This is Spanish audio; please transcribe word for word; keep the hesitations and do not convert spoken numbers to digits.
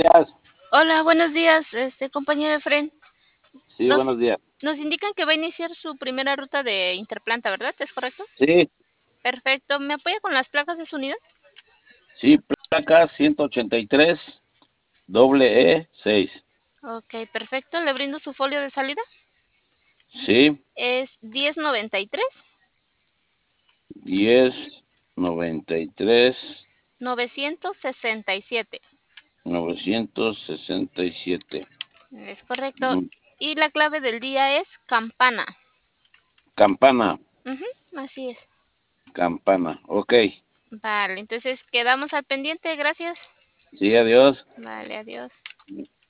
días. Hola, buenos días, este compañero Efren. Sí, Nos, buenos días. nos indican que va a iniciar su primera ruta de Interplanta, ¿verdad? ¿Es correcto? Sí, Perfecto. ¿Me apoya con las placas de su unidad? sí, placa ciento ochenta y tres, doble E seis. Ok, perfecto. Le brindo su folio de salida. Sí, Es diez noventa y tres diez, noventa y tres, novecientos sesenta y siete. novecientos sesenta y siete. Es correcto. Y la clave del día es campana. Campana, Ujú, así es. campana. Ok. Vale, entonces quedamos al pendiente. Gracias. Sí, adiós. Vale, adiós.